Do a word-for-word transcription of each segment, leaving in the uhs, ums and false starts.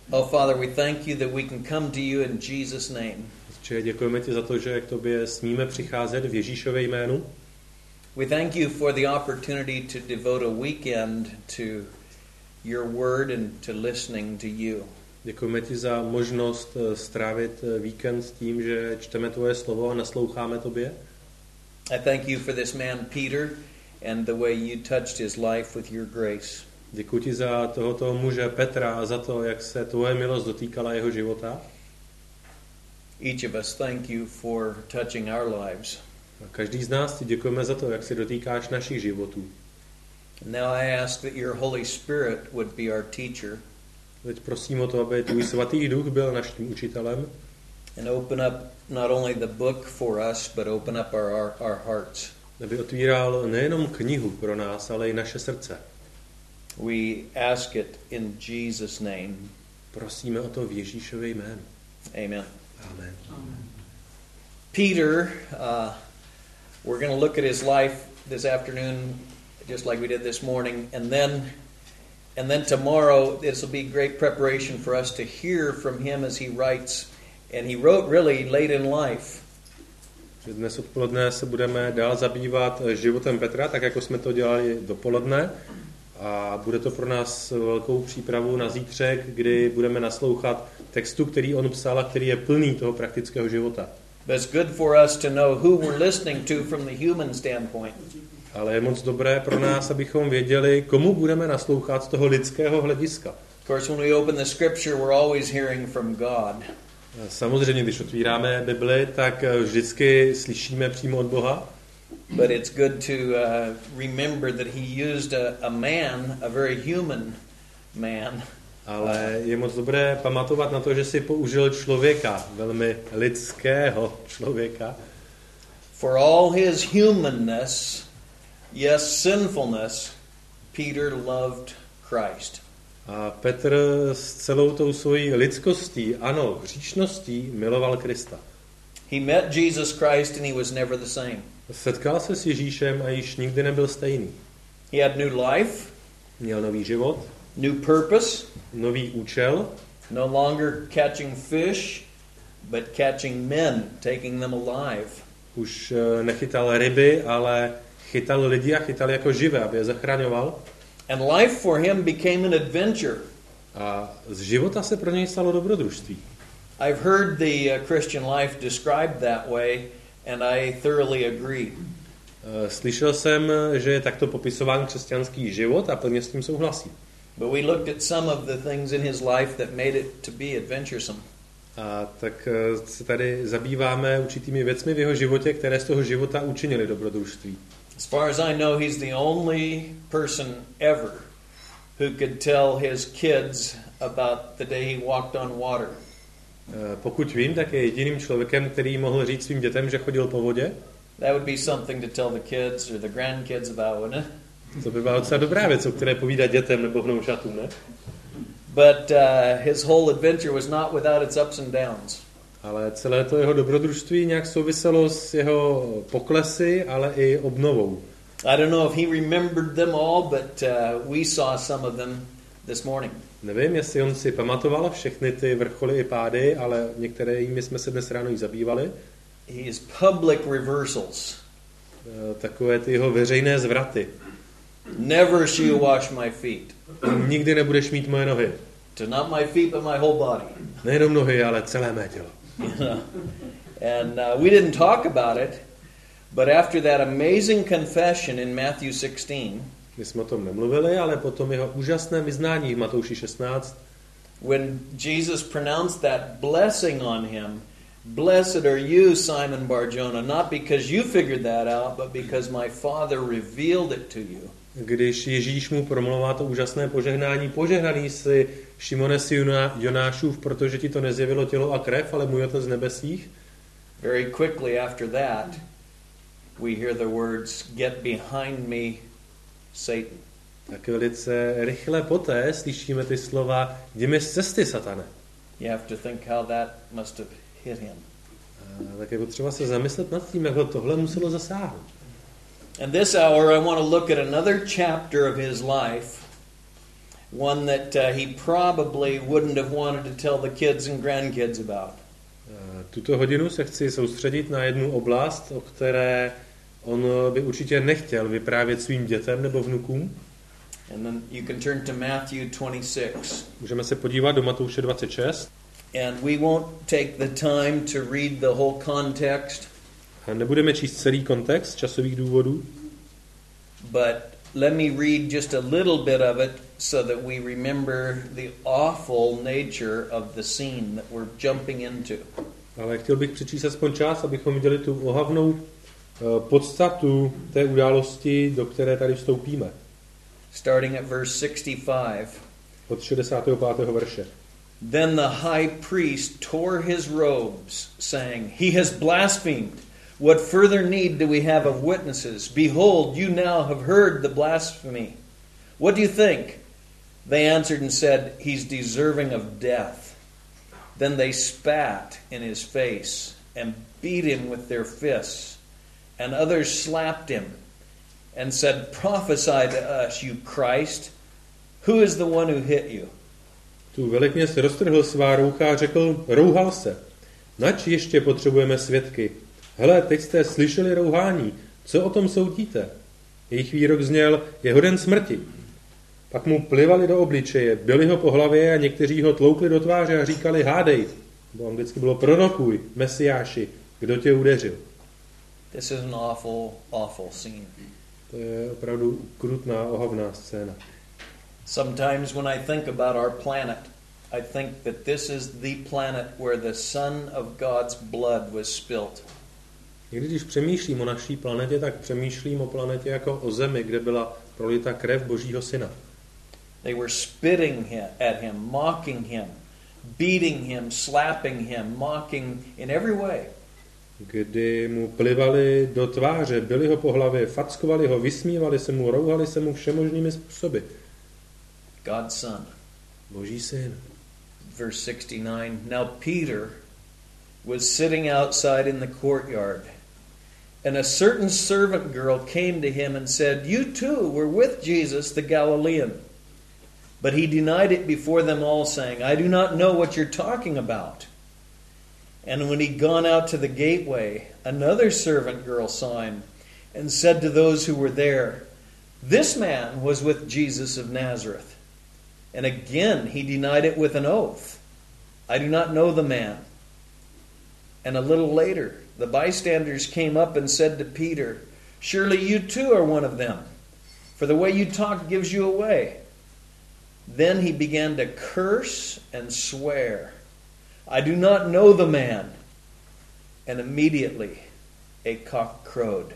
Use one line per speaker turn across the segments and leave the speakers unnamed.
Oh Father, we thank you that we can come to you in Jesus' name.
Otče, děkujeme ti za to, že k tobě smíme přicházet v Ježíšově jménu.
We thank you for the opportunity to devote a weekend to your word and to listening to you.
Děkujeme ti za možnost strávit víkend s tím, že čteme tvoje slovo a nasloucháme tobě.
I thank you for this man Peter and the way you touched his life with your grace.
Děkuji ti za tohoto muže Petra a za to, jak se tvoje milost dotýkala jeho života.
Each of us thank you for touching our lives.
A každý z nás ti děkujeme za to, jak se dotýkáš našich životů.
Now I ask that your Holy Spirit would be our teacher.
Teď prosím o to, aby tvůj svatý duch byl naším učitelem.
And open up not only the book for us, but open up our, our, our hearts.
Aby otvíral nejenom knihu pro nás, ale i naše srdce.
We ask it in Jesus' name.
Prosíme o to v Ježíšově jménu.
Amen.
Amen.
Peter, uh, we're going to look at his life this afternoon, just like we did this morning, and then, and then tomorrow this will be great preparation for us to hear from him as he writes. And he wrote really late in life.
Dnes odpoledne se budeme dál zabývat životem Petra, tak jako jsme to dělali dopoledne. A bude to pro nás velkou přípravu na zítřek, kdy budeme naslouchat textu, který on psal a který je plný toho praktického života.
But it's good for us to know who we're listening to from the human standpoint.
Ale je moc dobré pro nás, abychom věděli, komu budeme naslouchat z toho lidského hlediska.
Of course, when we open the scripture, we're always hearing from God.
Samozřejmě, když otvíráme Bibli, tak vždycky slyšíme přímo od Boha.
But it's good to uh, remember that he used a, a man, a very human man.
Ale je moc dobré pamatovat na to, že si použil člověka, velmi lidského člověka.
For all his humanness, yes, sinfulness, Peter loved Christ.
A Petr s celou tou svojí lidskostí, ano, hříšností, miloval Krista.
He met Jesus Christ and he was never the same.
Setkal se s Ježíšem a již nikdy nebyl stejný.
He had new life,
Měl nový život,
new purpose,
nový účel,
no longer catching fish, but catching men, taking them alive.
už nechytal ryby, ale chytal lidi a chytal jako živé, aby je zachraňoval.
And life for him became an adventure.
A z života se pro něj stalo dobrodružství.
I've heard the uh, Christian life described that way, and I thoroughly agree.
Slyšel jsem, že je takto popisován křesťanský život a plně s tím souhlasím.
But we looked at some of the things in his life that made it to be adventuresome.
A tak se tady zabýváme určitými věcmi v jeho životě, které z toho života učinily dobrodružství.
As far as I know, he's the only person ever who could tell his kids about the day he walked on water.
Pokud vím, tak je jediným člověkem, který mohl říct svým dětem, že chodil po vodě.
That would be something to tell the kids or the grandkids about, wouldn't it?
To by byla docela dobrá věc, o které povídat dětem nebo vnoučatům, ne?
But uh, his whole adventure was not without its ups and downs.
Ale celé to jeho dobrodružství nějak souviselo s jeho poklesy, ale i obnovou.
I don't know if he remembered them all, but uh, we saw some of them this morning.
Nevím, jestli on si pamatoval všechny ty vrcholy i pády, ale některé jimi jsme se dnes ráno i zabývali.
His public reversals.
Takové ty jeho veřejné zvraty.
Never shall you wash my feet.
Nikdy nebudeš mít moje nohy.
To not my feet, but my whole body.
Nejenom nohy, ale celé mé tělo.
You know? And uh, we didn't talk about it, but after that amazing confession in Matthew sixteen,
my jsme o tom nemluvili, ale potom jeho úžasné vyznání v Matouši šestnáct,
when Jesus pronounced that blessing on him, blessed are you, Simon Bar-Jonah, not because you figured that out, but because my Father revealed it to you.
Když Ježíš mu promluvá to úžasné požehnání, požehnaný si Šimone si Jonášův, protože ti to nezjevilo tělo a krev, ale můj Otec z nebesích.
Very quickly after that, we hear the words, get behind me, Satan.
Tak velice rychle poté slyšíme ty slova, jdi mi z cesty, satane.
You have to think how that must have hit him.
A tak je potřeba se zamyslet nad tím, jak ho tohle muselo zasáhnout.
And this hour I want to look at another chapter of his life one that uh, he probably wouldn't have wanted to tell the kids and grandkids about.
Tuto hodinu se chci soustředit na jednu oblast, o které on by určitě nechtěl vyprávět svým dětem nebo vnukům.
And then you can turn to Matthew twenty-six.
Můžeme se podívat do Matouše dvacet šest.
And we won't take the time to read the whole context.
A nebudeme číst celý kontext z časových důvodů.
But let me read just a little bit of it so that we remember the awful nature of the scene that we're jumping into.
Ale chtěl bych přečíst aspoň část, abychom viděli tu ohavnou uh, podstatu té události, do které tady vstoupíme.
Starting at verse sixty-five.
Od šedesátého pátého verše.
Then the high priest tore his robes, saying, "He has blasphemed. What further need do we have of witnesses? Behold, you now have heard the blasphemy. What do you think?" They answered and said, "He's deserving of death." Then they spat in his face and beat him with their fists. And others slapped him and said, "Prophesy to us, you Christ. Who is the one who hit you?"
Tu velekněz roztrhl svá roucha a řekl, rouhal se. Nač ještě potřebujeme svědky. Hele, teď jste slyšeli rouhání. Co o tom soudíte? Jejich výrok zněl, je hoden smrti. Pak mu plivali do obličeje, bili ho po hlavě a někteří ho tloukli do tváře a říkali, hádej. Bo anglicky bylo prorokuj, Mesiáši, kdo tě udeřil.
This is an awful, awful scene.
To je opravdu krutná, ohavná scéna.
Sometimes when I think about our planet, I think that this is the planet where the Son of God's blood was spilt.
Někdy, když přemýšlím o naší planetě, tak přemýšlím o planetě jako o zemi, kde byla prolita krev Božího Syna.
They were spitting at him, mocking him, beating him, slapping him, mocking in every way.
Kdy mu plivali do tváře, bili ho po hlavě, fackovali ho, vysmívali se mu, rouhali se mu všemožnými způsoby.
God's Son.
Boží Syn.
Verse sixty-nine, now Peter was sitting outside in the courtyard, and a certain servant girl came to him and said, "You too were with Jesus the Galilean." But he denied it before them all, saying, "I do not know what you're talking about." And when he'd gone out to the gateway, another servant girl saw him and said to those who were there, "This man was with Jesus of Nazareth." And again he denied it with an oath, "I do not know the man." And a little later, the bystanders came up and said to Peter, "Surely you too are one of them, for the way you talk gives you away." Then he began to curse and swear, "I do not know the man." And immediately a cock crowed.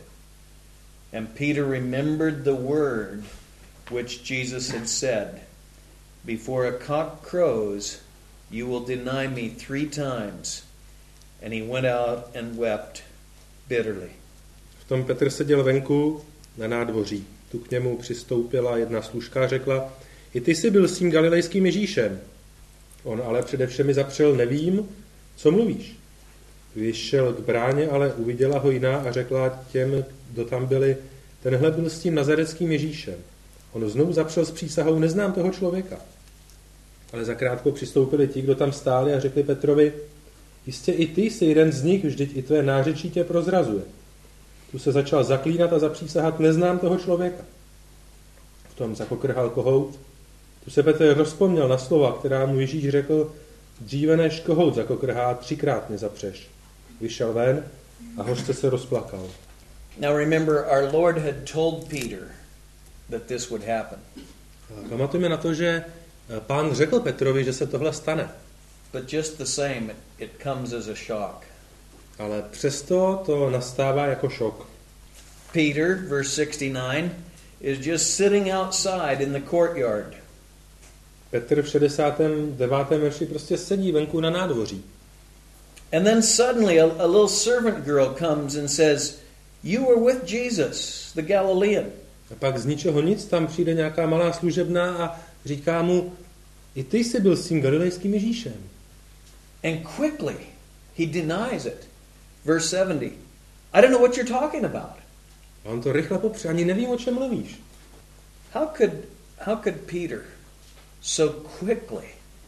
And Peter remembered the word which Jesus had said, "Before a cock crows, you will deny me three times." And he went out and wept bitterly.
V tom Petr seděl venku na nádvoří. Tu k němu přistoupila jedna služka a řekla, i ty jsi byl s tím galilejským Ježíšem. On ale především mi zapřel, nevím, co mluvíš. Když šel k bráně, ale uviděla ho jiná a řekla těm, kdo tam byli, tenhle byl s tím nazareckým Ježíšem. On znovu zapřel s přísahou, neznám toho člověka. Ale zakrátko přistoupili ti, kdo tam stáli a řekli Petrovi, jistě i ty jsi jeden z nich, vždyť i tvé nářečí tě prozrazuje. Tu se začal zaklínat a zapřísahat, neznám toho člověka. V tom zakokrhal kohout. Tu se Petr rozpomněl na slova, která mu Ježíš řekl, dříve než kohout zakokrhá, třikrát mě zapřeš. Vyšel ven a hořce se rozplakal.
Now remember, our Lord had told Peter that this would happen.
Pamatujeme na to, že Pán řekl Petrovi, že se tohle stane.
But just the same, it, it comes as a shock.
Ale přesto to nastává jako šok.
Peter, verse sixty-nine, is just sitting outside in the courtyard.
Petr v šedesátém devátém verši prostě sedí venku na nádvoří.
And then suddenly a, a little servant girl comes and says, "You were with Jesus, the Galilean."
A pak z ničeho nic tam přijde nějaká malá služebná a říká mu, i ty jsi byl s tím galilejským Ježíšem.
And quickly he denies it. Verse seventy. I don't know what you're talking about.
A on to rychle popře, ani nevím, o čem mluvíš.
How could how could Peter, so quickly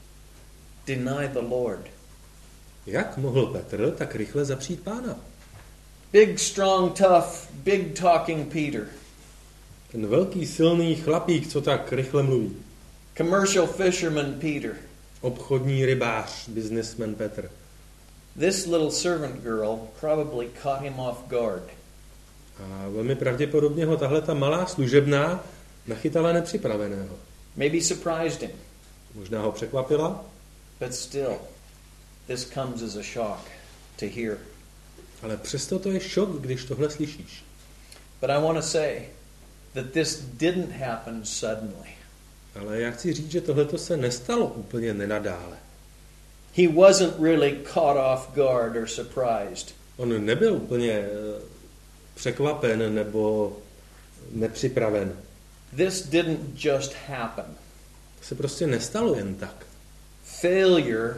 deny the Lord?
Jak mohl Petr tak rychle zapřít Pána?
Big, strong, tough, big talking Peter.
Ten velký, silný chlapík, co tak rychle mluví.
Commercial fisherman Peter.
Obchodní rybář, businessman Petr.
This little servant girl probably caught him off guard.
A velmi pravděpodobně ho tahle ta malá služebná nachytala nepřipraveného.
Maybe surprised him.
Možná ho překvapila,
But still, this comes as a shock to hear.
ale přesto to je šok, když tohle slyšíš.
But I want to say that this didn't happen suddenly.
Ale já chci říct, že tohleto se nestalo úplně nenadále.
He wasn't really caught off guard or surprised.
On nebyl úplně eh, překvapen nebo nepřipraven.
This didn't just happen.
To se prostě nestalo jen tak.
Failure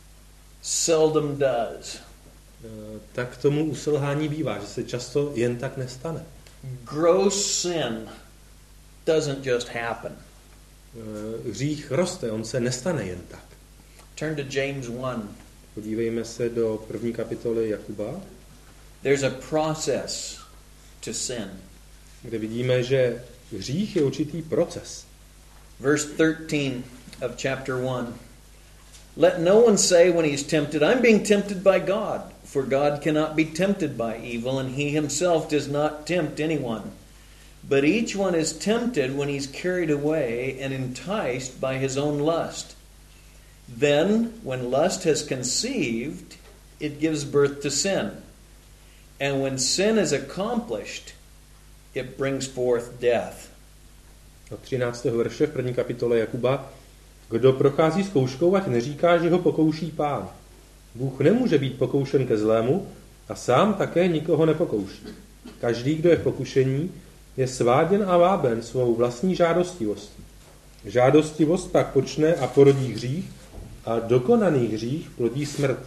seldom does.
Eh, Tak tomu u selhání bývá, že se často jen tak nestane.
Gross sin doesn't just happen.
Eh, Hřích roste, on se nestane jen tak.
Turn to James one.
Podívejme se do první kapitoly Jakuba,
There's a process to sin.
kde vidíme, že hřích je určitý proces.
Verse thirteen of chapter one. Let no one say when he is tempted, I'm being tempted by God. For God cannot be tempted by evil, and he himself does not tempt anyone. But each one is tempted when he's carried away and enticed by his own lust. Then, when lust has conceived, it gives birth to sin. And when sin is accomplished, it brings forth death.
Od třináctého verše v první kapitole Jakuba. Kdo prochází zkouškou, ať neříká, že ho pokouší Pán. Bůh nemůže být pokoušen ke zlému a sám také nikoho nepokouší. Každý, kdo je v pokušení, je sváděn a váben svou vlastní žádostivostí. Žádostivost pak počne a porodí hřích a dokonaný hřích plodí smrt.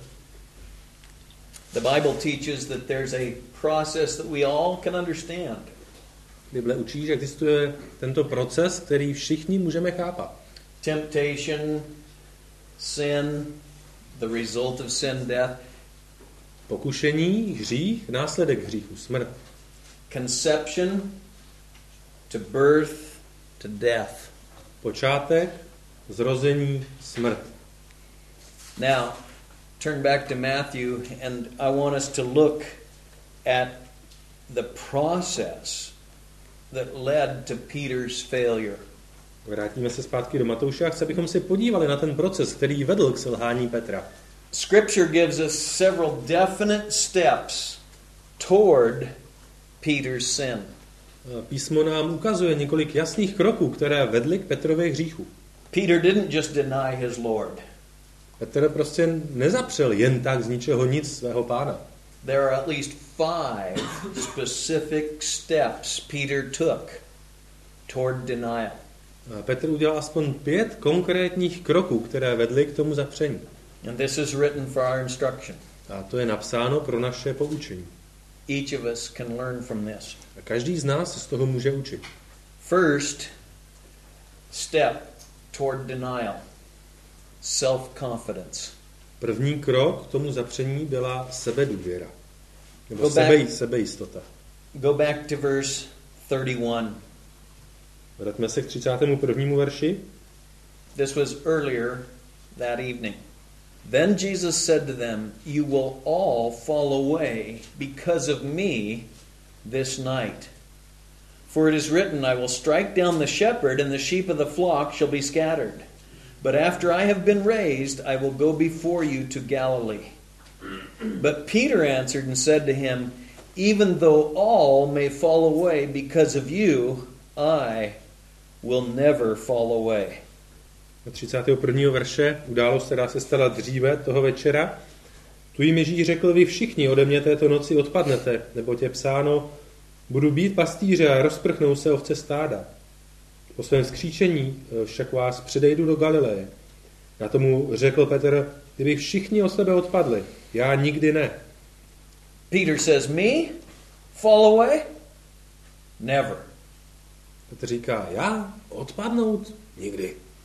The Bible teaches that there's a process that we all can understand.
Bible učí, že existuje tento proces, který všichni můžeme chápat.
Temptation, sin, the result of sin, death.
Pokušení, hřích, následek hříchu, smrt.
Conception to birth to death.
Počátek, zrození, smrt.
Now, turn back to Matthew, and I want us to look at the process that led to Peter's failure.
Vrátíme se zpátky do Matouše a chci, abychom si podívali na ten proces, který vedl k selhání Petra.
Scripture gives us several definite steps toward Peter's sin.
Písmo nám ukazuje několik jasných kroků, které vedly k Petrově hříchu.
Peter didn't just deny his Lord.
Petr prostě nezapřel jen tak z ničeho nic svého Pána.
There are at least five specific steps Peter took toward denial.
A Petr udělal aspoň pět konkrétních kroků, které vedly k tomu zapření.
And this is written for our instruction.
A to je napsáno pro naše poučení.
Each of us can learn from this.
A každý z nás se z toho může učit.
First step toward denial. Self-confidence.
První krok k tomu zapření byla sebedůvěra. Nebo
Go back.
sebe, sebejistota.
Go back to verse thirty-one.
Vraťme se k třicátému prvnímu verši.
This was earlier that evening. Then Jesus said to them, you will all fall away because of me this night. For it is written, I will strike down the shepherd, and the sheep of the flock shall be scattered. But after I have been raised, I will go before you to Galilee. But Peter answered and said to him, even though all may fall away because of you, I will never fall away.
Do třicátého prvního verše událost, která se stala dříve toho večera. Tu jim Ježíš řekl, vy všichni ode mě této noci odpadnete, neboť je psáno, budu být pastýře a rozprchnou se ovce stáda. Po svém skříčení však vás předejdu do Galileje. Na tomu řekl Petr, kdyby všichni od sebe odpadli, já nikdy ne.
Peter says, me? Fall away? Never.
Petr říká, já? Odpadnout? Nikdy.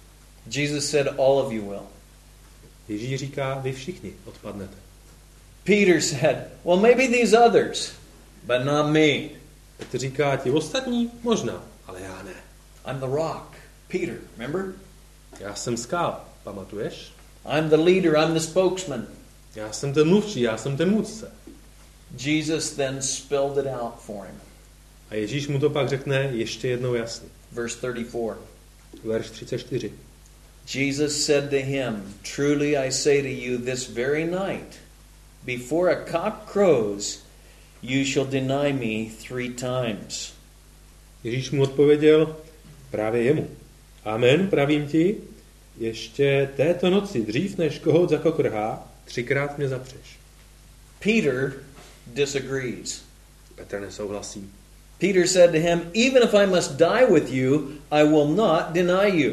Jesus said, all of you will.
Ježíš říká, vy všichni odpadnete.
Peter said, well, maybe these others, but not me.
Petr říká, ti ostatní možná, ale já ne.
I'm the rock. Peter, remember?
Já jsem skál, pamatuješ?
I'm the leader, I'm the spokesman.
Já jsem ten mluvčí, já jsem ten vůdce.
Jesus then spelled it out for him.
A Ježíš mu to pak řekne ještě jednou jasně.
Verse thirty-four.
Verš třicet čtyři.
Jesus said to him, truly I say to you, this very night, before a cock crows, you shall deny me three times.
Ježíš mu odpověděl právě jemu. Amen, pravím ti, ještě této noci, dřív než kohout zakokrhá, třikrát mě zapřeš.
Peter disagrees.
Petr nesouhlasí.
Peter said to him, even if I must die with you, I will not deny you.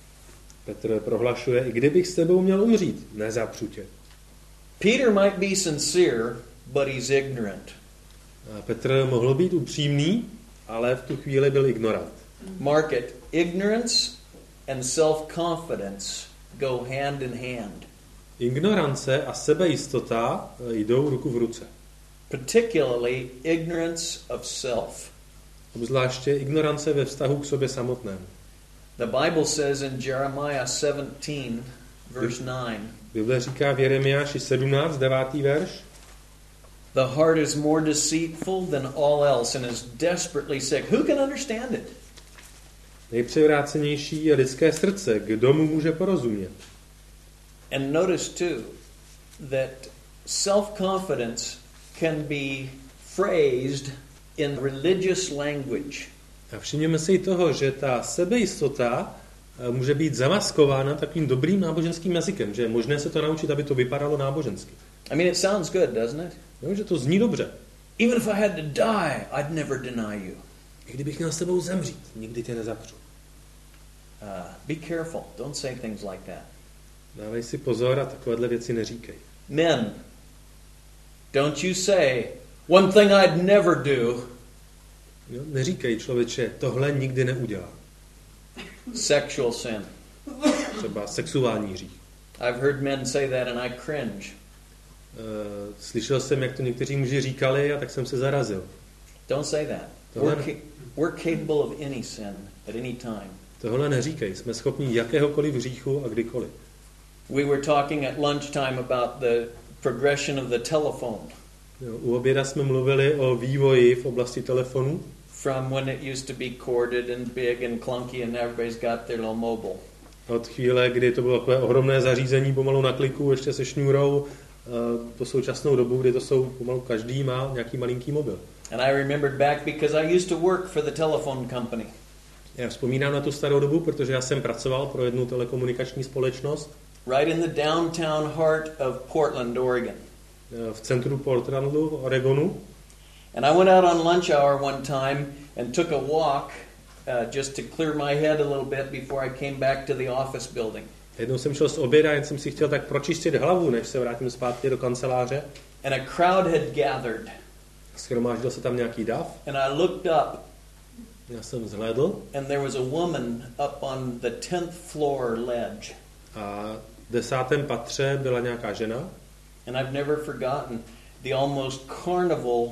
Petr prohlašuje, i kdybych s tebou měl umřít, nezapřu tě.
Peter might be sincere, but he's ignorant.
A Petr mohl být upřímný, ale v tu chvíli byl ignorant.
Mark it. Ignorance and self-confidence go hand in hand.
Ignorance a sebejistota jdou ruku v ruce.
Particularly ignorance of self.
Obzvláště ignorance ve vztahu k sobě samotnému.
The Bible says in Jeremiah seventeen, verse nine,
Bible říká v Jeremiáši sedmnáct, devátý verš,
the heart is more deceitful than all else and is desperately sick. Who can understand it?
nejpřevrácenější je lidské srdce, kdo mu může porozumět.
And notice too that self-confidence can be phrased in religious language.
A všimněme si toho, že ta sebejistota může být zamaskována takovým dobrým náboženským jazykem, že je možné se to naučit, aby to vypadalo nábožensky.
I mean, it sounds good, doesn't it?
No, že to zní dobře.
Even if I had to die, I'd never deny you.
I kdybych měl s tebou zemřít, nikdy tě nezapřu.
Uh, be careful. Don't say things like that.
Dávej si pozor a takovéhle věci neříkej.
Men, don't you say, one thing I'd never do.
Jo, neříkej, člověče, tohle nikdy neudělám.
Sexual sin.
Třeba sexuální hřích.
I've heard men say that and I cringe.
Uh, slyšel jsem, jak to někteří muži říkali a tak jsem se zarazil.
Don't say that. We're, ca- we're capable of any sin at any time.
Tohle neříkej, jsme schopni jakéhokoliv hříchu a kdykoliv.
We were talking at lunchtime about the progression of the telephone.
Jo, u oběda jsme mluvili o vývoji v oblasti telefonů.
From when it used to be corded and big and clunky and everybody's got their little mobile.
Od chvíle, kdy to bylo takové ohromné zařízení pomalu na kliku, ještě se šňůrou, po současnou dobu, kdy to jsou pomalu každý má nějaký malinký mobil.
And I remembered back because I used to work for the telephone company.
Já vzpomínám na tu starou dobu, protože já jsem pracoval pro jednu telekomunikační společnost.
Right in the downtown heart of Portland, Oregon.
V centru Portlandu, v Oregonu.
And I went out on lunch hour one time and took a walk uh, just to clear my head a little bit before I came back to the office building.
Jednou jsem šel z oběda, jen jsem si chtěl tak pročistit hlavu, než se vrátím zpátky do kanceláře.
And a crowd had gathered.
Shromáždil se tam nějaký dav.
And I looked up.
Já jsem zhlédl.
And there was a woman up on the tenth floor ledge.
A v desátém patře byla nějaká žena.
And I've never forgotten the almost carnival uh,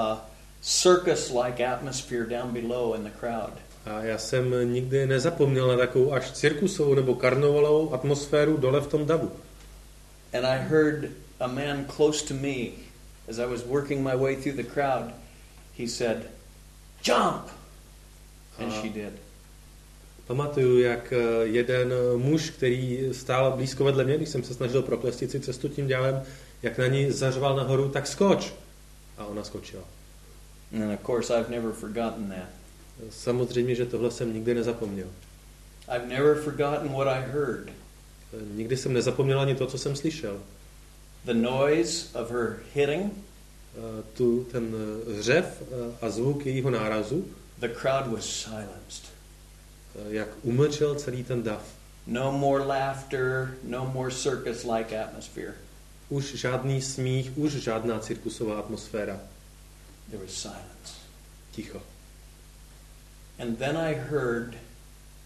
circus-like atmosphere down below in the crowd.
A já jsem nikdy nezapomněl na takovou až cirkusovou nebo karnevalovou atmosféru dole v tom davu.
And I heard a man close to me, as I was working my way through the crowd, he said, "Jump!" And she did.
Pamatuju, jak jeden muž, který stál blízko vedle mě, když jsem se snažil proklestit si cestu tím dělem, jak na ní zařval nahoru, tak skoč. A ona skočila.
And of course I've never forgotten that.
Samozřejmě, že tohle jsem nikdy nezapomněl.
I've never forgotten what I heard.
Nikdy jsem nezapomněl ani to, co jsem slyšel.
The noise of her hitting.
Tu, ten řev a zvuk jejího nárazu.
The crowd was silenced.
Jak umlčel celý ten dav.
No more laughter, no more circus-like atmosphere.
Už žádný smích, už žádná cirkusová atmosféra.
There was silence.
Ticho.
And then I heard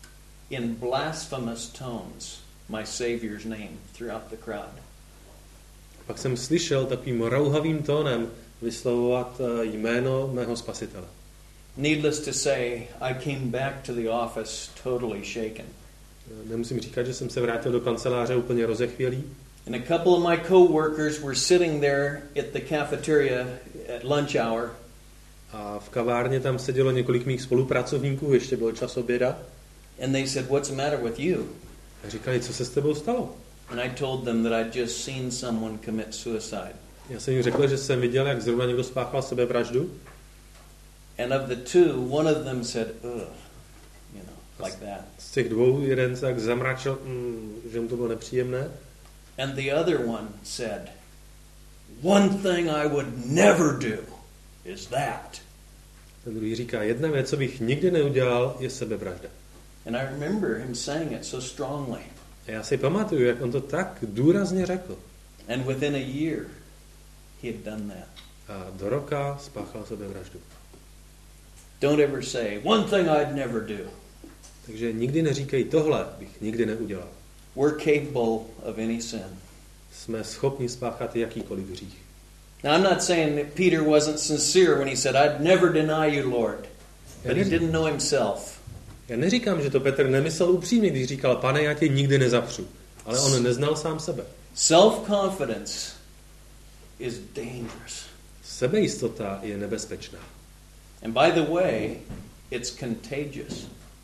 in blasphemous tones my Savior's name throughout the crowd.
Pak jsem slyšel takovým rouhavým tónem vyslovovat jméno mého spasitele.
Needless to say, I came back to the office totally shaken.
Nemusím říkat, že jsem se vrátil do kanceláře úplně rozechvělý.
And a couple of my co-workers were sitting there at the cafeteria at lunch hour.
A v kavárně tam sedělo několik mých spolupracovníků, ještě byl čas oběda.
And they said, "What's the matter with you?"
A říkali, co se s tebou stalo?
And I told them that I'd just seen someone commit suicide.
Já jsem jim řekl, že jsem viděl, jak zrovna někdo spáchal sebevraždu.
And of the two, one of them said, "Ugh," you know, like that.
Z těch dvou jeden se tak zamračil, mm, že mu to bylo nepříjemné.
And the other one said, "One thing I would never do is that."
Ten druhý říká, jedna věc, co bych nikdy neudělal, je sebevražda.
And I remember him saying it so strongly.
A já si pamatuju, jak on to tak důrazně řekl.
And within a year, he had done that.
A do roka spáchal sebevraždu.
Don't ever say, "One thing I'd never do."
Takže nikdy neříkej, tohle bych nikdy neudělal.
We're capable of any sin.
Jsme schopni spáchat jakýkoliv hřích.
Now, I'm not saying that Peter wasn't sincere when he said, "I'd never deny you, Lord." But he didn't know himself.
Já neříkám, že to Petr nemyslel upřímně, když říkal, Pane, já tě nikdy nezapřu. Ale on neznal sám sebe.
Self-confidence is dangerous.
Sebejistota je nebezpečná.
And by the way, it's contagious.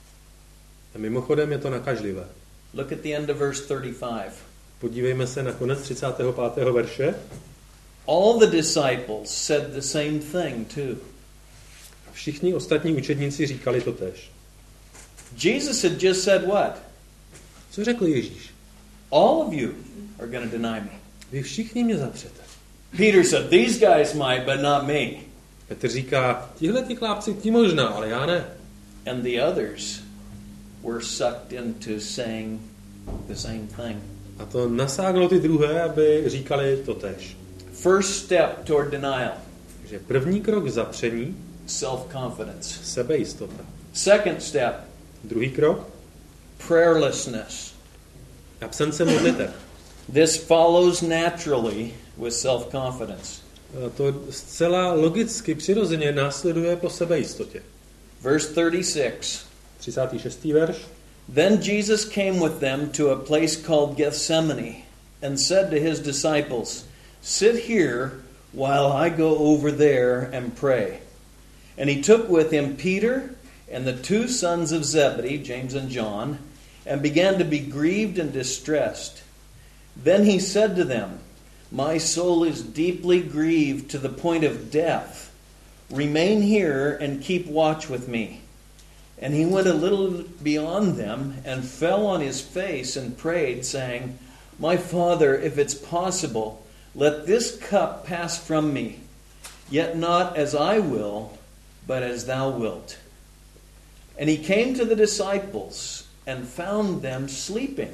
A mimochodem je to nakažlivé.
Look at the end of verse thirty-five.
Podívejme se na konec třicátého pátého verše.
All the disciples said the same thing too.
A všichni ostatní učedníci říkali to též.
Jesus had just said what?
Co řekl Ježíš?
All of you are going to deny me.
Vy všichni mě zapřete.
Peter said, "These guys might, but not me."
Petr říká, tihle ti chlápci, ti možná, ale já ne.
And the others were sucked into saying the same thing.
A to nasáhlo ty druhé, aby říkali to též.
First step toward denial.
Takže první krok k zapření,
self-confidence.
sebejistota.
Second step,
Druhý krok,
prayerlessness.
absence modliteb.
This follows naturally with self-confidence.
A to zcela logicky, přirozeně následuje po sebejistotě.
Verse thirty-six.
třicátý šestý verš.
Then Jesus came with them to a place called Gethsemane and said to his disciples, "Sit here while I go over there and pray." And he took with him Peter and the two sons of Zebedee, James and John, and began to be grieved and distressed. Then he said to them, "My soul is deeply grieved to the point of death. Remain here and keep watch with me." And he went a little beyond them and fell on his face and prayed, saying, "My Father, if it's possible, let this cup pass from me. Yet not as I will, but as thou wilt." And he came to the disciples and found them sleeping,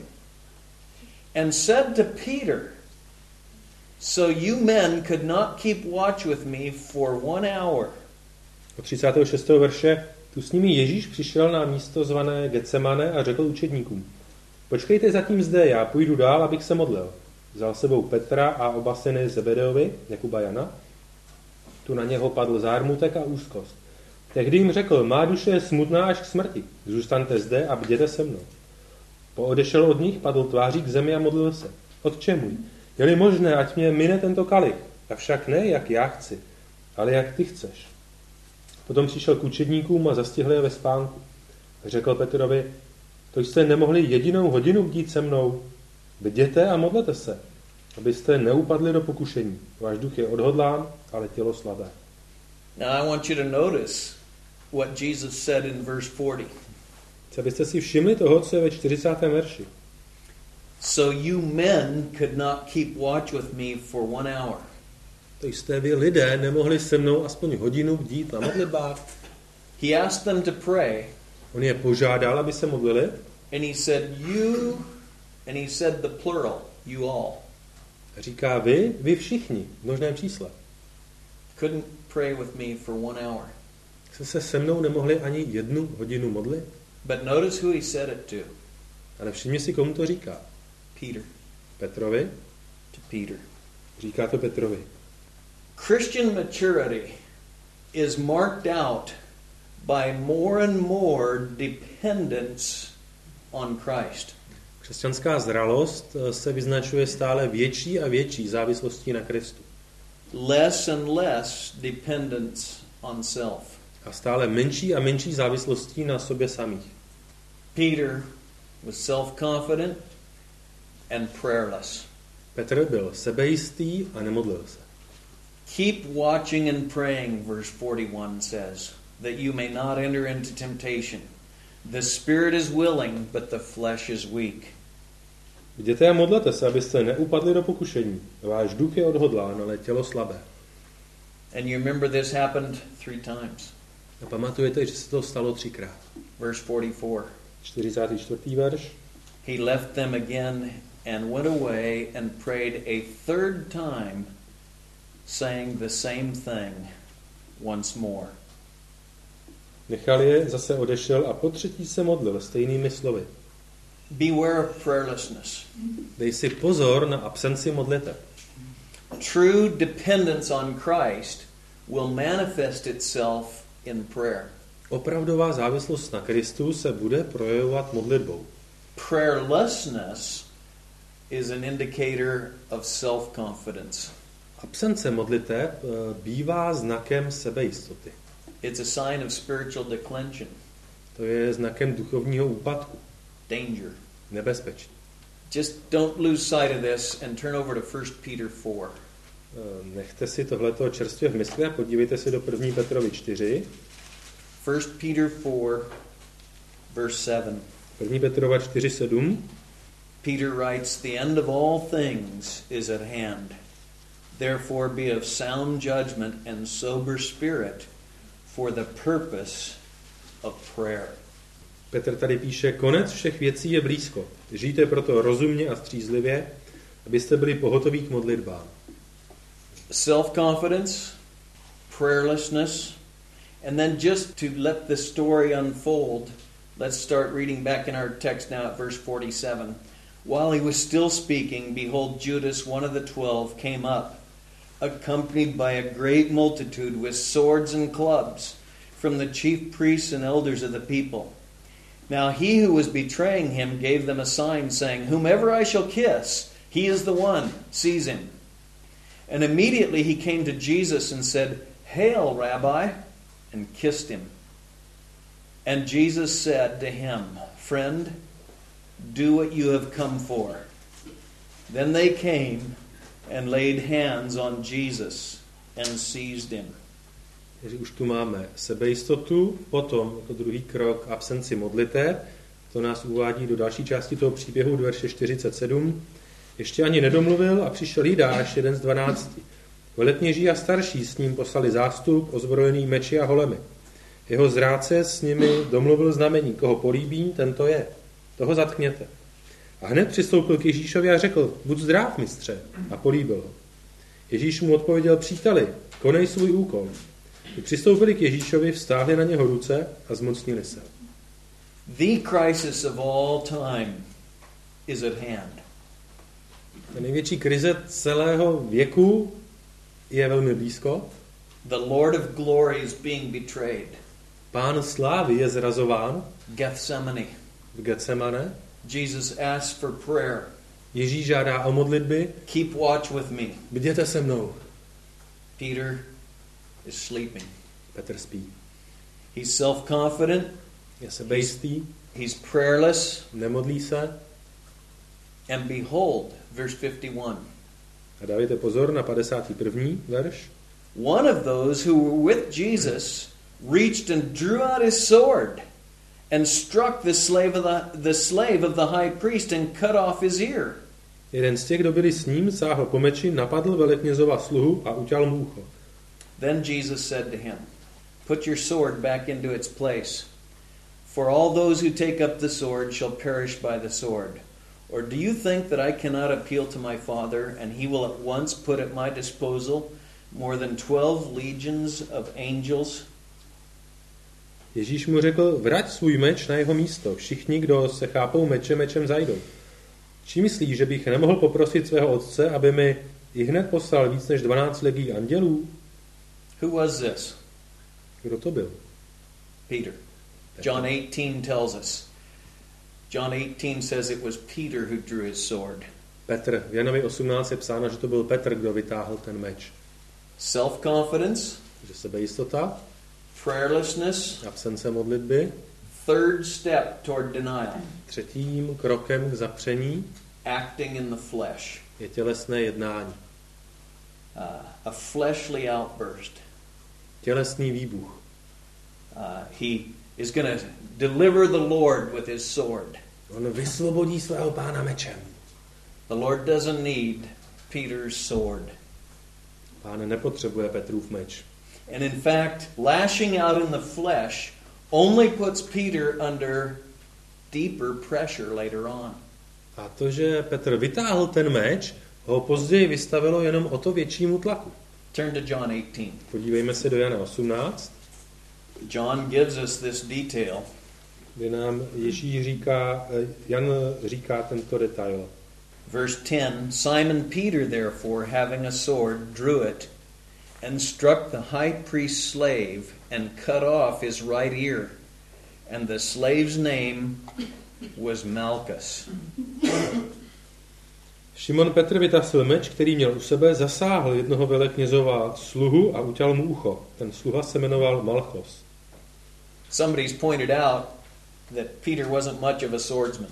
and said to Peter, "So you men could not keep watch with me for one hour."
Od třicátého šestého verše tu s nimi Ježíš přišel na místo zvané Getsemane a řekl učedníkům, počkejte zatím zde, já půjdu dál, abych se modlil. Vzal sebou Petra a oba syny Zebedeovi, Jakuba Jana. Tu na něho padl zármutek a úzkost. Tehdy jim řekl, má duše je smutná až k smrti, zůstaňte zde a bděte se mnou. Po odešel od nich, padl tváří k zemi a modlil se. Otče můj, je-li možné, ať mě mine tento kalich, avšak ne, jak já chci, ale jak ty chceš. Potom přišel k učedníkům a zastihl je ve spánku. Řekl Petrovi, to jste nemohli jedinou hodinu bdít se mnou. Bděte a modlete se, abyste neupadli do pokušení. Váš duch je odhodlán, ale tělo slabé.
Now I want you to notice what Jesus said in verse forty.
Chci, abyste si všimli toho, co je ve čtyřicátém verši.
So you men could not keep watch with me for one hour.
To jste vy lidé nemohli se mnou aspoň hodinu bdít na modlitbách.
He asked them to pray.
On je požádal, aby se modlili.
And he said, you, and he said the plural, you all.
Říká vy, vy všichni, v množném čísle.
Couldn't pray with me for one hour.
Jste se se mnou nemohli ani jednu hodinu modlit?
But notice who he said it to.
Ale všimni si, komu to říká.
Peter.
Petrovi.
To Peter.
Říká to Petrovi.
Christian maturity is marked out by more and more dependence on Christ.
Křesťanská zralost se vyznačuje stále větší a větší závislostí na Kristu.
Less and less dependence on self.
A stále menší a menší závislostí na sobě samých.
Peter was self-confident and prayerless.
Petr byl sebejistý a nemodlil se.
Keep watching and praying, verse forty-one says, that you may not enter into temptation. The spirit is willing, but the flesh is weak.
Jděte a modlete se, abyste neupadli do pokušení. Váš duch je odhodlán, ale tělo slabé.
And you remember this happened three times.
A pamatujete, že se to stalo třikrát.
Verse forty-four.
čtyřicátý čtvrtý verš.
He left them again and went away and prayed a third time, saying the same thing once more.
Nechal je, zase odešel a po třetí se modlil stejnými slovy.
Beware of prayerlessness.
Dej si pozor na absenci modliteb.
True dependence on Christ will manifest itself in prayer.
Opravdová závislost na Kristu se bude projevovat modlitbou.
Prayerlessness is an indicator of self-confidence.
Absence modliteb bývá znakem sebejistoty.
It's a sign of spiritual declension.
To je znakem duchovního úpadku.
Danger.
Nebezpečí.
Just don't lose sight of this and turn over to First Peter four.
Nechte si tohleto čerstvě v mysli a podívejte se do první Petrovi čtyři.
First Peter four, verse seven.
první Petrova čtyři sedm.
Peter writes, "The end of all things is at hand. Therefore be of sound judgment and sober spirit for the purpose of prayer."
Petr tady píše, konec všech věcí je blízko. Žijte proto rozumně a střízlivě, abyste byli pohotoví k modlitbám.
Self-confidence, prayerlessness, and then just to let the story unfold, let's start reading back in our text now at verse forty-seven. While he was still speaking, behold, Judas, one of the twelve, came up, accompanied by a great multitude with swords and clubs from the chief priests and elders of the people. Now he who was betraying him gave them a sign, saying, "Whomever I shall kiss, he is the one. Seize him." And immediately he came to Jesus and said, "Hail, Rabbi," and kissed him. And Jesus said to him, "Friend, do what you have come for." Then they came and laid hands on Jesus and seized him.
Takže už tu máme sebejistotu, potom jako druhý krok absenci modliteb. To nás uvádí do další části toho příběhu, do verše čtyřicet sedm. Ještě ani nedomluvil a přišel Jidáš, jeden z dvanácti. Velekněží a starší s ním poslali zástup, ozbrojený meči a holemi. Jeho zrádce s nimi domluvil znamení, koho políbí, tento je. Toho zatkněte. A hned přistoupil k Ježíšovi a řekl, buď zdrav, mistře, a políbil ho. Ježíš mu odpověděl, příteli, konej svůj úkol. Když přistoupili k Ježíšovi, vztáhli na něho ruce a zmocnili se.
The crisis of all time is at hand.
Ta největší krize celého věku je velmi blízko.
The Lord of glory is being betrayed.
Pán slávy je zrazován.
Gethsemane.
V Getsemane.
Jesus asks for prayer.
Ježíš žádá o modlitby.
Keep watch with me.
Bděte se mnou.
Peter is sleeping.
Petr spí.
He's self-confident.
Je sebejistý.
He's prayerless.
Nemodlí se.
And behold, verse fifty-one.
A dávajte pozor na padesátý první verš.
One of those who were with Jesus reached and drew out his sword and struck the slave of the, the slave of the high priest and cut off his ear.
Jeden z těch, kdo byli s ním, sáhl po meči, napadl veleknězova sluhu a uťal mu ucho.
Then Jesus said to him, put your sword back into its place, for all those who take up the sword shall perish by the sword. Or do you think that I cannot appeal to my Father, and he will at once put at my disposal more than twelve legions of angels?
Ježíš mu řekl, vrať svůj meč na jeho místo. Všichni, kdo se chápou mečem, mečem zajdou. Či myslíš, že bych nemohl poprosit svého otce, aby mi i hned poslal víc než dvanáct legií andělů?
Who was this?
Kdo to byl?
Peter. John eighteen tells us. John eighteen says it was Peter who drew his sword.
Petr. V Janovi osmnáct je psáno, že to byl Petr, kdo vytáhl ten meč.
Self-confidence.
Že sebejistota.
Prayerlessness.
Absence modlitby.
Third step toward denial.
Třetím krokem k zapření.
Acting in the flesh.
Je tělesné jednání.
Uh, a fleshly outburst.
Tělesný výbuch.
Uh, he is going to deliver the Lord with his sword.
On vysvobodí svého pána mečem.
The Lord doesn't need Peter's sword.
Pán nepotřebuje Petrův meč.
And in fact, lashing out in the flesh only puts Peter under deeper pressure later on.
A to, že Petr vytáhl ten meč, ho později vystavilo jenom o to většímu tlaku.
Turn to John eighteen.
Podívejme se do Jana osmnáct.
John gives us this detail.
Kdy nám Ježíš říká, Jan říká tento detail.
Verse ten, Simon Peter therefore, having a sword, drew it, and struck the high priest's slave, and cut off his right ear. And the slave's name was Malchus.
Šimon Petr vytasil meč, který měl u sebe, zasáhl jednoho veleknězova sluhu a utěl mu ucho. Ten sluha se jmenoval Malchos.
Somebody's pointed out that Peter wasn't much of a swordsman.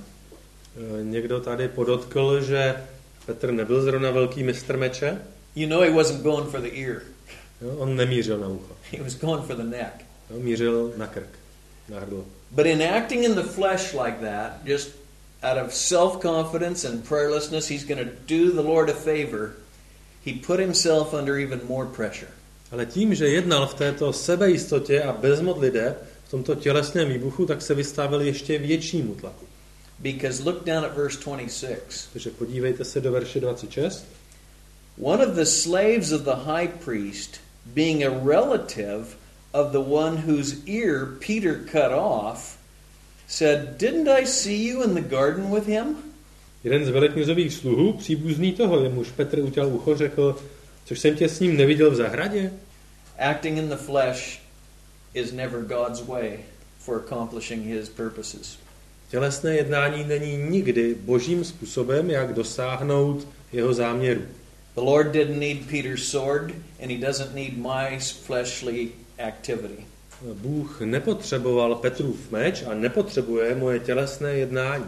Někdo tady podotkl, že Petr nebyl zrovna velký mistr meče.
You know he wasn't going for the ear.
Jo, on nemířil na ucho.
He was going for the neck.
Jo, mířil na krk, na hrdlo.
But in acting in the flesh like that, just out of self-confidence and prayerlessness, he's going to do the Lord a favor. He put himself under even more pressure.
Ale tím, že jednal v této sebejistotě a bez modliteb, v tomto tělesném výbuchu, tak se vystavil ještě většímu tlaku.
Because look down at verse twenty-six.
Takže podívejte se do verše dvacet šest.
One of the slaves of the high priest, being a relative of the one whose ear Peter cut off, said, "Didn't I see you in the garden with him?"
Jeden z veleknězových sluhů, příbuzný toho, jemuž Petr utěl ucho, řekl, což jsem tě s ním neviděl v zahradě.
Acting in the flesh is never God's way for accomplishing his purposes.
Tělesné jednání není nikdy božím způsobem, jak dosáhnout jeho záměru.
The Lord didn't need Peter's sword, and he doesn't need my fleshly activity.
Bůh nepotřeboval Petrův meč a nepotřebuje moje tělesné jednání.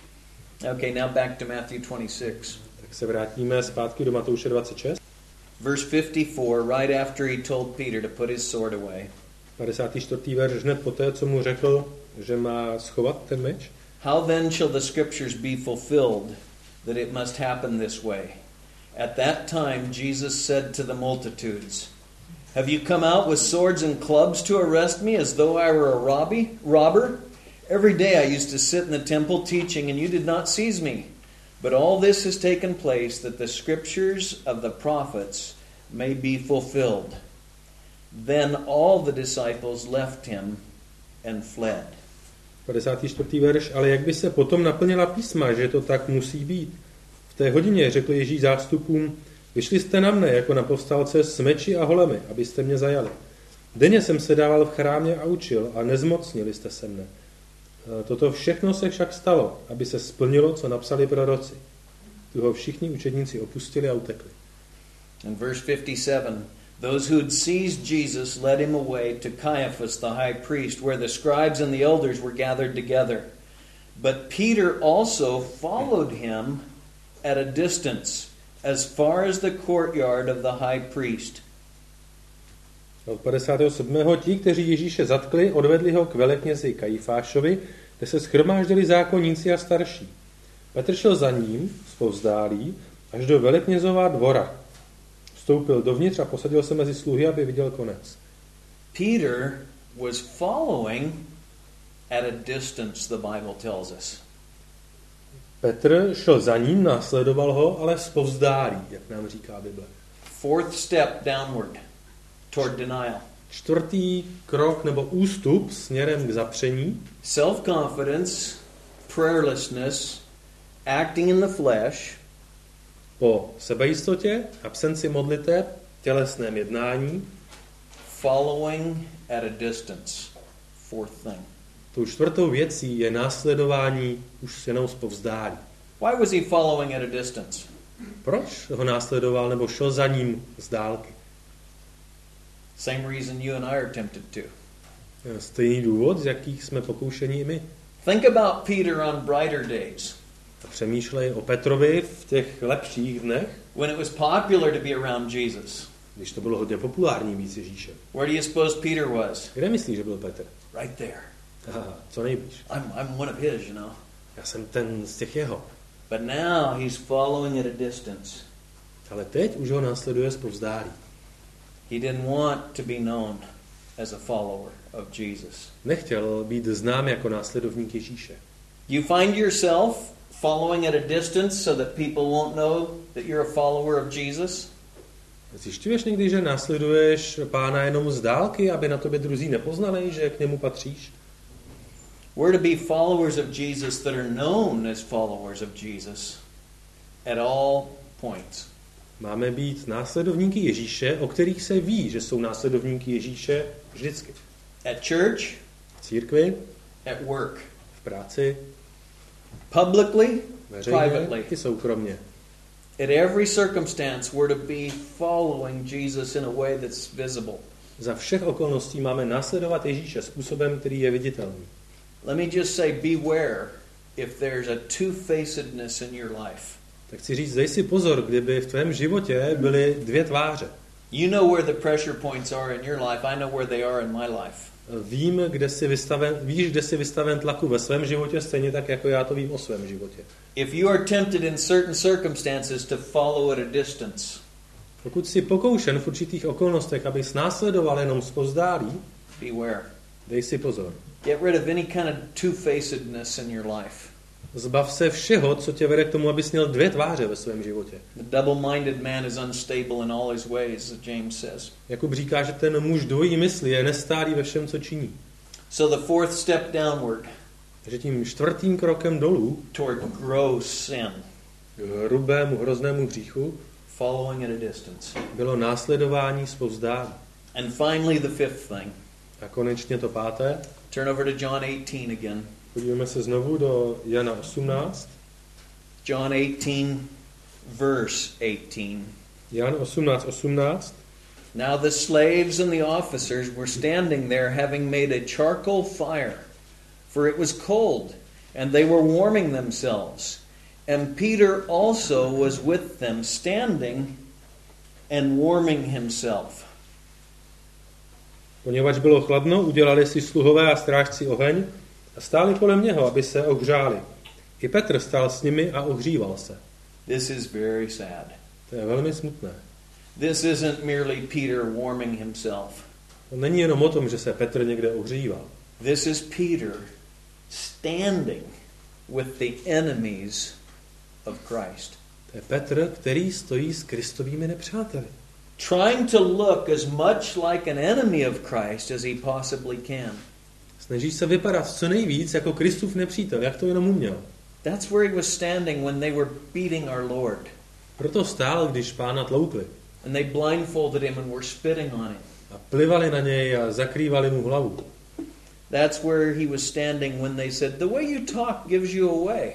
Okay, now back to Matthew twenty-six.
Tak se vrátíme zpátky do Matouše dvacet šest.
Verse fifty-four, right after he told Peter to put his sword away.
padesátý čtvrtý verš, hned poté, co mu řekl, že má schovat ten meč.
How then shall the scriptures be fulfilled that it must happen this way? At that time Jesus said to the multitudes, "Have you come out with swords and clubs to arrest me as though I were a robby, robber? Every day I used to sit in the temple teaching and you did not seize me. But all this has taken place that the scriptures of the prophets may be fulfilled." Then all the disciples left him and fled.
padesátý čtvrtý verš, ale jak by se potom naplnila písma, že to tak musí být? V té hodině řekl Ježíš zástupům, vyšli jste na mne jako na povstalce s meči a holemi, abyste mě zajali. Denně jsem se dával v chrámě a učil a nezmocnili jste se mne. Toto všechno se však stalo, aby se splnilo, co napsali proroci. Tu ho všichni učedníci opustili a utekli.
In verse fifty-seven, those who had seized Jesus led him away to Caiaphas the high priest, where the scribes and the elders were gathered together. But Peter also followed him at a distance, as far as the courtyard of the high priest.
Od padesátého sedmého ti, kteří Ježíše zatkli, odvedli ho k veleknězi Kajifášovi, kde se shromáždili zákonníci a starší. Petr šel za ním, zpovzdálí, až do veleknězova dvora. Vstoupil dovnitř a posadil se mezi sluhy, aby viděl konec.
Peter was following at a distance, the Bible tells us.
Petr šel za ním, následoval ho, ale zpovzdálí, jak nám říká Bible.
Fourth step downward toward denial.
Čtvrtý krok nebo ústup směrem k zapření.
Self-confidence, prayerlessness, acting in the flesh.
Po sebejistotě, absenci modliteb, tělesném jednání.
Following at a distance. Fourth thing.
Tou čtvrtou věcí je následování už jenom zpovzdálí.
Why was he following at a distance?
Proč ho následoval nebo šel za ním z dálky?
Same reason you and I are tempted to.
Stejný důvod, z jakých jsme pokoušeni i my.
Think about Peter on brighter days.
A přemýšlej o Petrovi v těch lepších dnech,
When it was popular to be around Jesus.
když to bylo hodně populární víc Ježíše.
Where do you suppose Peter was?
Kde myslíš, že byl Petr?
Right there.
Aha, co nejblíž.
I'm, I'm one of his, you know.
Já jsem ten z těch jeho.
But now he's following at a distance.
Ale teď už ho následuje zpovzdálí.
He didn't want to be known as a follower of Jesus.
Nechtěl být znám jako následovník Ježíše.
You find yourself following at a distance so that people won't know that you're a follower of Jesus?
Zjišťuješ někdy, že následuješ Pána jenom z dálky, aby na tobě druzí nepoznali, že k němu patříš?
We're to be followers of Jesus that are known as followers of Jesus at all points.
Máme být následovníky Ježíše, o kterých se ví, že jsou následovníky Ježíše vždycky.
At church,
V církvi,
at work,
v práci,
publicly,
veřejně
privately.
i soukromně.
At every circumstance, we're to be following Jesus in a way that's visible.
Za všech okolností máme následovat Ježíše způsobem, který je viditelný.
Let me just say, beware if there's a two-facedness in your life.
Tak chci říct, dej si pozor, kdyby v tvém životě byly dvě tváře.
You know where the pressure points are in your life. I know where they are in my life.
Vím, kde jsi vystaven, víš, kde jsi vystaven tlaku ve svém životě, stejně tak, jako já to vím o svém životě.
If you are tempted in certain circumstances to follow at a distance,
Pokud jsi pokoušen v určitých okolnostech, abys následoval jenom zpovzdálí,
beware.
dej si pozor.
Get rid of any kind of two-facedness in your life.
Zbav se všeho, co tě vede k tomu, abys měl dvě tváře ve svém životě.
The double-minded man is unstable in all his ways, as James says.
Jakub říká, že ten muž dvojí mysli je nestálý ve všem, co činí.
So the fourth step downward
Takže tím čtvrtým krokem dolů
toward gross sin,
k hrubému, hroznému hříchu
following at a distance.
bylo následování zpovzdálí.
And finally, the fifth thing.
A konečně to páté.
Turn over to John eighteen again.
Podíváme se znovu do Jana osmnáct.
John eighteen, verse eighteen.
Jan osmnáct osmnáct.
Now the slaves and the officers were standing there, having made a charcoal fire, for it was cold, and they were warming themselves. And Peter also was with them, standing and warming himself.
Poněvadž bylo chladno, udělali si sluhové a strážci oheň a stáli kolem něho, aby se ohřáli. I Petr stál s nimi a ohříval se.
This is very sad.
To je velmi smutné.
This isn't merely Peter warming himself.
To není jenom o tom, že se Petr někde ohříval.
This is Peter standing with the enemies of Christ.
To je Petr, který stojí s Kristovými nepřáteli.
Trying to look as much like an enemy of Christ as he possibly can.
Snaží se vypadat co nejvíc jako Kristův nepřítel, jak to jenom uměl.
That's where he was standing when they were beating our Lord.
Proto stál, když Pána tloukli.
And they blindfolded him and were spitting on him.
A plivali na něj a zakrývali mu hlavu.
That's where he was standing when they said, the way you talk gives you away.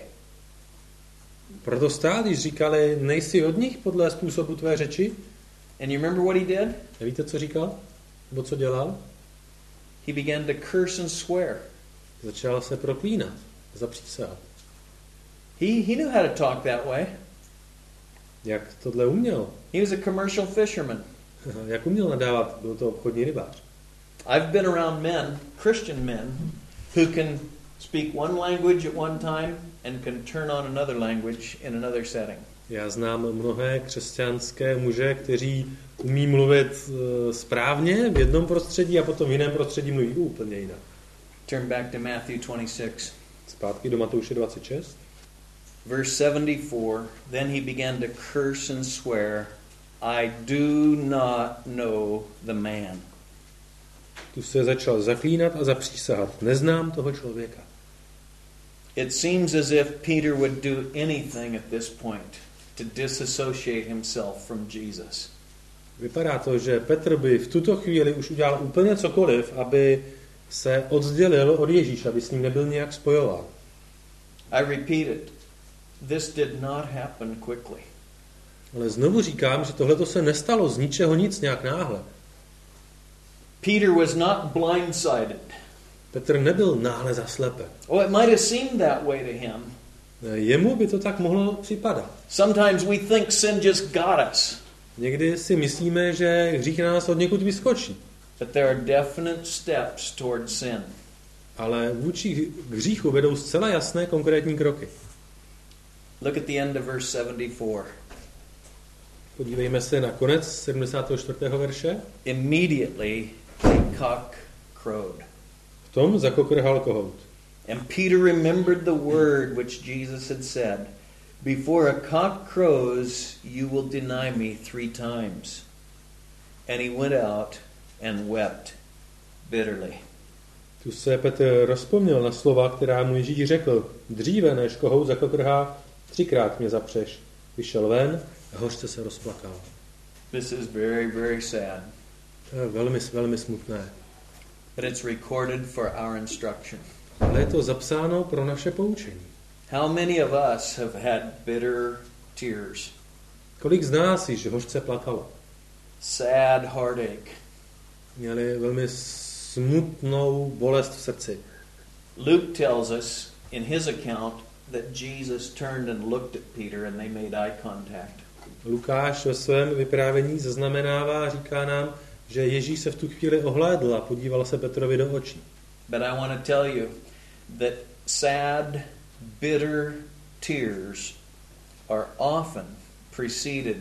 Proto stál, když říkali, nejsi od nich podle způsobu tvé řeči?
And you remember what he did?
Nevíte, co říkal? Nebo co dělal?
He began to curse and swear.
Začal se proklínat, zapřísahat.
He, he knew how to talk that way.
Jak tohle uměl?
He was a commercial fisherman.
Jak uměl nadávat? Byl to obchodní rybář.
I've been around men, Christian men, who can speak one language at one time and can turn on another language in another setting.
Já znám mnohé křesťanské muže, kteří umí mluvit uh, správně v jednom prostředí a potom v jiném prostředí mluví úplně jinak.
Turn back to Matthew twenty-six.
Zpátky do Matouše dvacet šest.
Verse seventy-four, then he began to curse and swear, I do not know the man.
Tu se začal zaklínat a zapřísahat. Neznám toho člověka.
It seems as if Peter would do anything at this point to disassociate himself from Jesus.
Vypadá to, že Petr by v tuto chvíli už udělal úplně cokoliv, aby se oddělil od Ježíše, aby s ním nebyl nějak spojován.
I repeat it. This did not happen quickly.
Ale znovu říkám, že tohle se nestalo z ničeho nic nějak náhle.
Peter was not blindsided.
Petr nebyl náhle zaslepen.
Oh, it might have seemed that way to him.
Jemu by to tak mohlo připadat.
Sometimes we think sin just got us.
Někdy si myslíme, že hřích na nás od někud vyskočí.
But there are definite steps toward sin.
Ale vůči hříchu vedou zcela jasné konkrétní kroky.
Look at the end of verse seventy-four.
Podívejme se na konec sedmdesátého čtvrtého verše.
Immediately a cock crowed.
V tom zakokrhal kohout.
And Peter remembered the word which Jesus had said, "Before a cock crows, you will deny me three times." And he went out and wept bitterly.
Tu se Petr rozpomněl na slova, která mu Ježíš řekl. Dříve než kohout zakokrhá, třikrát mě zapřeš. Vyšel ven a hořce se rozplakal.
This is very, very sad.
To je velmi, velmi smutné.
But it's recorded for our instruction.
Ale je to zapsáno pro naše poučení.
How many of us have had bitter tears?
Kolik z nás již hořce plakalo?
Sad heartache.
Měli velmi smutnou bolest v srdci.
Luke tells us in his account that Jesus turned and looked at Peter and they made eye contact.
Lukáš ve svém vyprávění zaznamenává, říká nám, že Ježíš se v tu chvíli ohlédl a podíval se Petrovi do očí.
But I want to tell you that sad, bitter tears are often preceded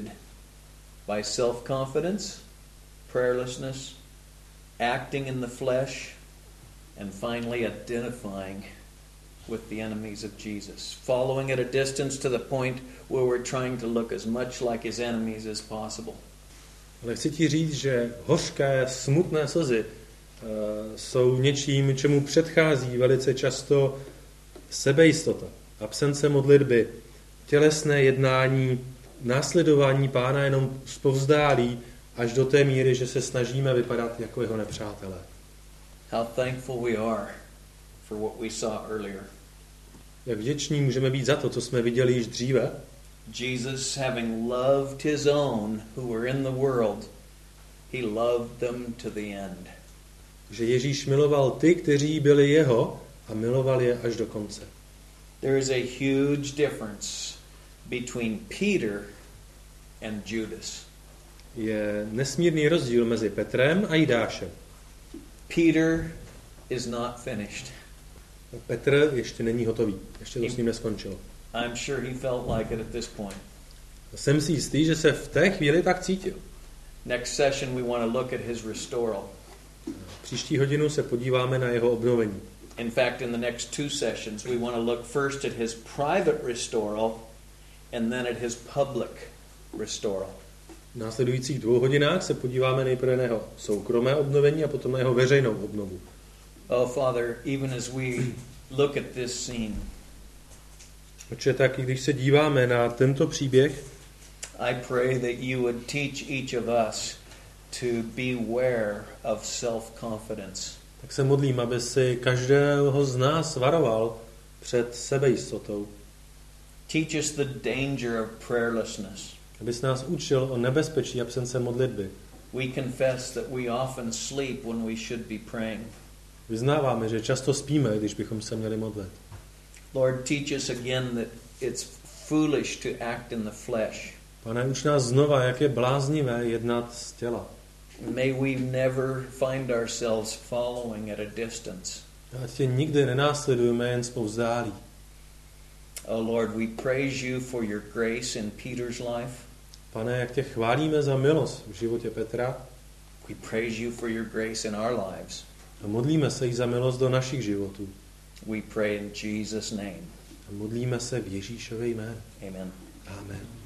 by self-confidence, prayerlessness, acting in the flesh, and finally identifying with the enemies of Jesus, following at a distance to the point where we're trying to look as much like his enemies as possible.
Ale chci ti říct, že hořké, smutné slzy uh, jsou něčím, čemu předchází velice často sebejistota, absence modlitby, tělesné jednání, následování Pána jenom zpovzdálí až do té míry, že se snažíme vypadat jako jeho nepřátelé.
How thankful we are for what we saw earlier.
Jak vděční můžeme být za to, co jsme viděli již dříve.
Jesus, having loved his own who were in the world, he loved them to the end.
Že Ježíš miloval ty, kteří byli jeho, a miloval je až do konce.
There is a huge difference between Peter and Judas.
Je nesmírný rozdíl mezi Petrem a Jidášem.
Peter is not finished.
Petr ještě není hotový, ještě to s ním neskončilo.
I'm sure he felt like it at this point.
Jsem si jistý, že se v té chvíli tak cítil.
Next session we want to look at his restoral.
Příští hodinu se podíváme na jeho obnovení.
In fact, in the next two sessions we want to look first at his private restoral and then at his public restoral.
V následujících dvou hodinách se podíváme nejprve na jeho soukromé obnovení a potom na jeho veřejnou obnovu.
Oh, Father, even as we look at this scene,
Oče, tak i když se díváme na tento příběh,
I pray that you would teach each of us to beware of self-confidence.
tak se modlím, aby si každého z nás varoval před sebejistotou.
Teach us the danger of prayerlessness.
Abys nás učil o nebezpečí absence modlitby.
We confess that we often sleep when we should be praying.
Vyznáváme, že často spíme, když bychom se měli modlit.
Lord, teach us again that it's foolish to act in the flesh.
Pane, uč nás znova, jak je bláznivé jednat z těla.
May we never find ourselves following at a distance.
Ať tě nikdy nenásledujeme jen zpovzdálí.
Oh Lord, we praise you for your grace in Peter's life.
Pane, jak tě chválíme za milost v životě Petra.
We praise you for your grace in our lives.
A modlíme se i za milost do našich životů.
We pray in Jesus' name.
A modlíme se v Ježíšově jménu.
Amen.
Amen.